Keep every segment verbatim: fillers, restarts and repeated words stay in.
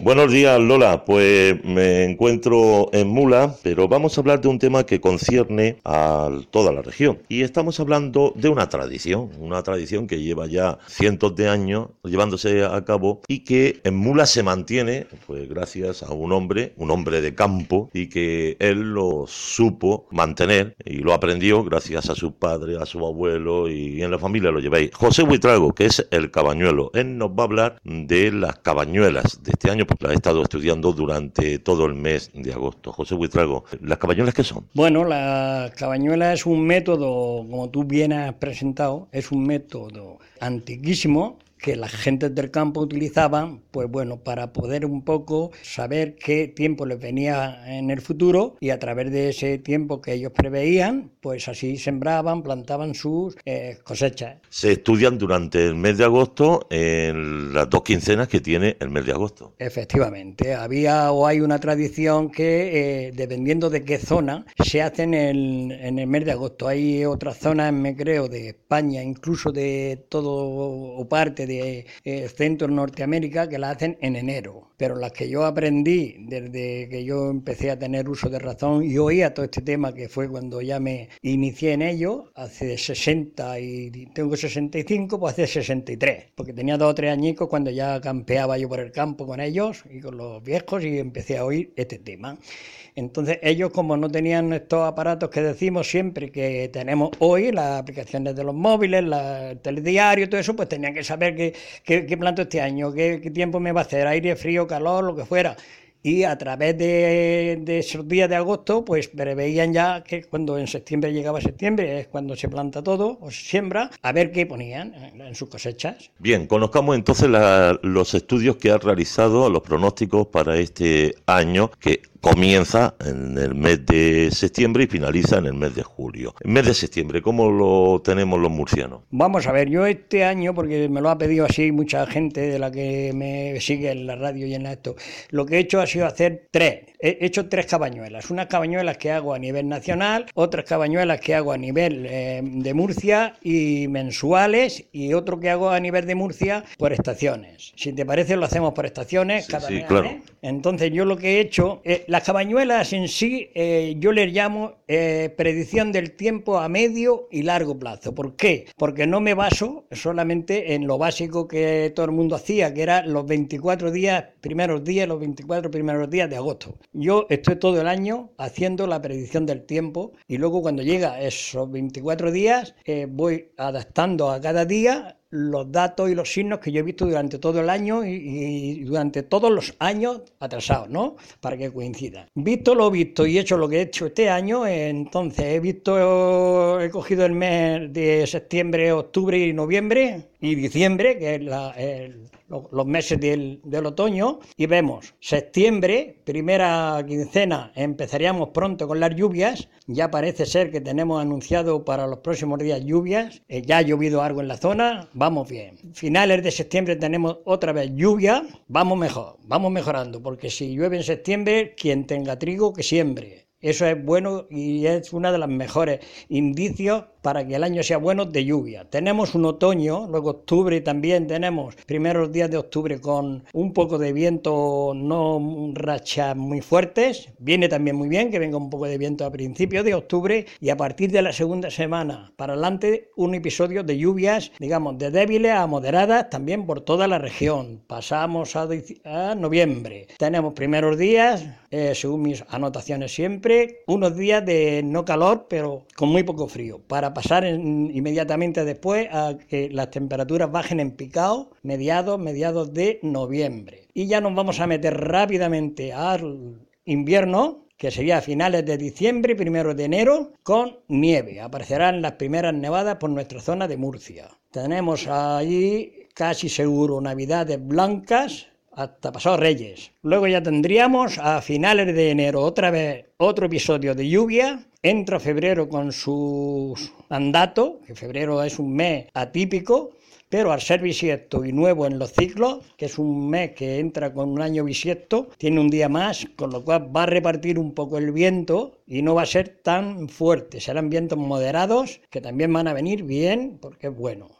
Buenos días, Lola. Pues me encuentro en Mula, pero vamos a hablar de un tema que concierne a toda la región. Y estamos hablando de una tradición, una tradición que lleva ya cientos de años llevándose a cabo y que en Mula se mantiene, pues gracias a un hombre, un hombre de campo, y que él lo supo mantener y lo aprendió gracias a su padre, a su abuelo, y en la familia lo lleváis. José Buitrago, que es el cabañuelo. Él nos va a hablar de las cabañuelas de este año, porque las he estado estudiando durante todo el mes de agosto. José Buitrago, ¿las cabañuelas qué son? Bueno, la cabañuela es un método, como tú bien has presentado, es un método antiquísimo que las gentes del campo utilizaban, pues bueno, para poder un poco saber qué tiempo les venía en el futuro, y a través de ese tiempo que ellos preveían, pues así sembraban, plantaban sus eh, cosechas. Se estudian durante el mes de agosto en las dos quincenas que tiene el mes de agosto. Efectivamente, había o hay una tradición que, eh, dependiendo de qué zona, se hacen en, en el mes de agosto. Hay otras zonas, me creo, de España, incluso de todo o parte de de eh, Centro Norteamérica, que la hacen en enero, pero las que yo aprendí desde que yo empecé a tener uso de razón y oía todo este tema, que fue cuando ya me inicié en ello, hace sesenta y tengo sesenta y cinco, pues hace sesenta y tres, porque tenía dos o tres añicos cuando ya campeaba yo por el campo con ellos y con los viejos y empecé a oír este tema. Entonces ellos, como no tenían estos aparatos que decimos siempre que tenemos hoy, las aplicaciones de los móviles, la, el telediario, todo eso, pues tenían que saber qué, qué, qué planto este año, qué, qué tiempo me va a hacer, aire, frío, calor, lo que fuera. Y a través de, de esos días de agosto, pues preveían ya que cuando en septiembre llegaba septiembre, es cuando se planta todo o se siembra, a ver qué ponían en, en sus cosechas. Bien, conozcamos entonces la, los estudios que ha realizado, los pronósticos para este año, que comienza en el mes de septiembre y finaliza en el mes de julio. El mes de septiembre, ¿cómo lo tenemos los murcianos? Vamos a ver, yo este año, porque me lo ha pedido así mucha gente de la que me sigue en la radio y en esto, lo que he hecho ha sido hacer tres. He hecho tres cabañuelas. Unas cabañuelas que hago a nivel nacional, otras cabañuelas que hago a nivel eh, de Murcia y mensuales, y otro que hago a nivel de Murcia por estaciones. Si te parece, lo hacemos por estaciones. Sí, cada sí, mes, claro. ¿eh? Entonces yo lo que he hecho, eh, las cabañuelas en sí, eh, yo les llamo eh, predicción del tiempo a medio y largo plazo. ¿Por qué? Porque no me baso solamente en lo básico que todo el mundo hacía, que era los veinticuatro días, primeros días, los veinticuatro primeros días de agosto. Yo estoy todo el año haciendo la predicción del tiempo, y luego cuando llega esos veinticuatro días, eh, voy adaptando a cada día los datos y los signos que yo he visto durante todo el año y, y durante todos los años atrasados, ¿no? Para que coincida. Visto lo visto y hecho lo que he hecho este año, entonces he visto, he cogido el mes de septiembre, octubre y noviembre y diciembre, que es la, el, los meses del, del otoño, y vemos septiembre, primera quincena, empezaríamos pronto con las lluvias. Ya parece ser que tenemos anunciado para los próximos días lluvias, eh, ya ha llovido algo en la zona, vamos bien. Finales de septiembre tenemos otra vez lluvia, vamos mejor, vamos mejorando, porque si llueve en septiembre, quien tenga trigo que siembre. Eso es bueno y es uno de los mejores indicios para que el año sea bueno de lluvia. Tenemos un otoño, luego octubre también tenemos primeros días de octubre con un poco de viento, no rachas muy fuertes. Viene también muy bien que venga un poco de viento a principios de octubre, y a partir de la segunda semana para adelante un episodio de lluvias, digamos, de débiles a moderadas también por toda la región. Pasamos a, a noviembre. Tenemos primeros días, eh, según mis anotaciones siempre, unos días de no calor, pero con muy poco frío, para pasar en, inmediatamente después a que las temperaturas bajen en picado, mediados, mediados de noviembre. Y ya nos vamos a meter rápidamente al invierno, que sería a finales de diciembre, primeros de enero, con nieve. Aparecerán las primeras nevadas por nuestra zona de Murcia. Tenemos allí casi seguro navidades blancas hasta pasados Reyes. Luego ya tendríamos a finales de enero otra vez otro episodio de lluvia. Entra febrero con su mandato, que febrero es un mes atípico, pero al ser bisiesto y nuevo en los ciclos, que es un mes que entra con un año bisiesto, tiene un día más, con lo cual va a repartir un poco el viento y no va a ser tan fuerte. Serán vientos moderados que también van a venir bien porque es bueno.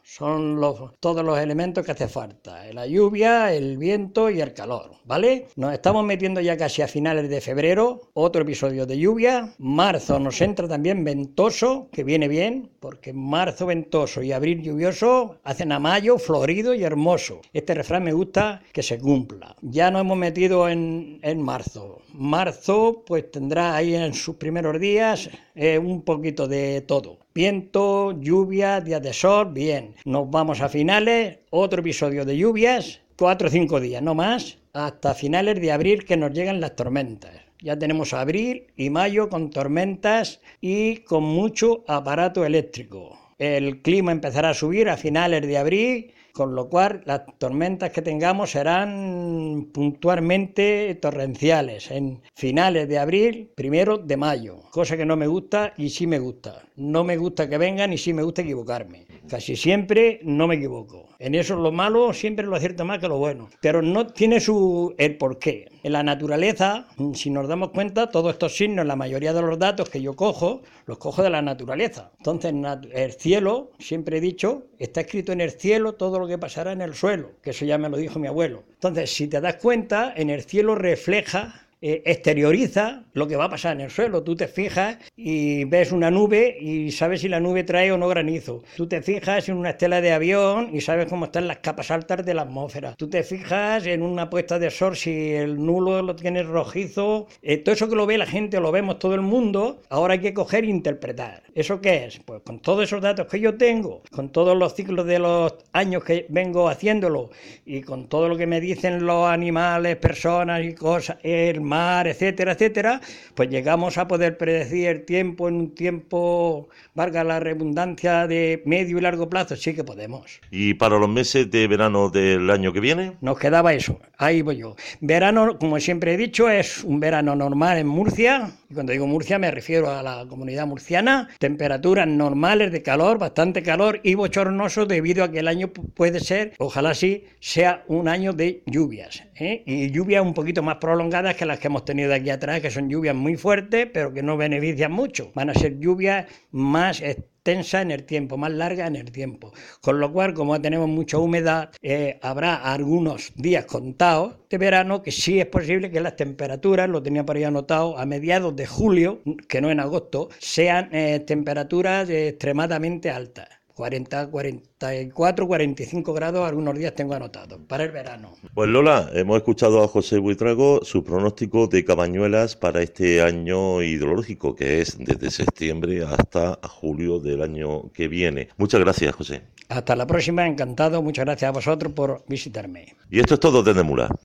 Son los, todos los elementos que hace falta. La lluvia, el viento y el calor, ¿vale? Nos estamos metiendo ya casi a finales de febrero, otro episodio de lluvia. Marzo nos entra también ventoso, que viene bien, porque marzo ventoso y abril lluvioso hacen a mayo florido y hermoso. Este refrán me gusta que se cumpla. Ya nos hemos metido en, en marzo. Marzo pues tendrá ahí en sus primeros días eh, un poquito de todo. Viento, lluvia, días de sol, bien. Nos vamos a finales, otro episodio de lluvias, cuatro o cinco días, no más, hasta finales de abril que nos llegan las tormentas. Ya tenemos abril y mayo con tormentas y con mucho aparato eléctrico. El clima empezará a subir a finales de abril, con lo cual las tormentas que tengamos serán puntualmente torrenciales en finales de abril, primero de mayo, cosa que no me gusta y sí me gusta. No me gusta que vengan y sí me gusta equivocarme. Casi siempre no me equivoco. En eso lo malo siempre lo acierto más que lo bueno. Pero no tiene su el porqué. En la naturaleza, si nos damos cuenta, todos estos signos, la mayoría de los datos que yo cojo, los cojo de la naturaleza. Entonces, el cielo, siempre he dicho, está escrito en el cielo todo lo que pasará en el suelo, que eso ya me lo dijo mi abuelo. Entonces, si te das cuenta, en el cielo refleja, eh, exterioriza lo que va a pasar en el suelo. Tú te fijas y ves una nube y sabes si la nube trae o no granizo. Tú te fijas en una estela de avión y sabes cómo están las capas altas de la atmósfera. Tú te fijas en una puesta de sol si el nulo lo tienes rojizo. Eh, todo eso que lo ve la gente, lo vemos todo el mundo, ahora hay que coger e interpretar. ¿Eso qué es? Pues con todos esos datos que yo tengo, con todos los ciclos de los años que vengo haciéndolo y con todo lo que me dicen los animales, personas y cosas, el mar, etcétera, etcétera, pues llegamos a poder predecir el tiempo en un tiempo, valga la redundancia, de medio y largo plazo. Sí que podemos. ¿Y para los meses de verano del año que viene? Nos quedaba eso, ahí voy yo. Verano, como siempre he dicho, es un verano normal en Murcia. Y cuando digo Murcia me refiero a la comunidad murciana. Temperaturas normales de calor, bastante calor y bochornoso debido a que el año puede ser, ojalá sí, sea un año de lluvias, ¿eh? Y lluvias un poquito más prolongadas que las que hemos tenido aquí atrás, que son lluvias muy fuertes, pero que no benefician mucho. Van a ser lluvias más extensa en el tiempo, más larga en el tiempo. Con lo cual, como tenemos mucha humedad, eh, habrá algunos días contados de verano que sí es posible que las temperaturas, lo tenía por ahí anotado, a mediados de julio, que no en agosto, sean eh, temperaturas eh, extremadamente altas. cuarenta, cuarenta y cuatro, cuarenta y cinco grados, algunos días tengo anotados, para el verano. Pues Lola, hemos escuchado a José Buitrago su pronóstico de cabañuelas para este año hidrológico, que es desde septiembre hasta julio del año que viene. Muchas gracias, José. Hasta la próxima, encantado, muchas gracias a vosotros por visitarme. Y esto es todo desde Mula.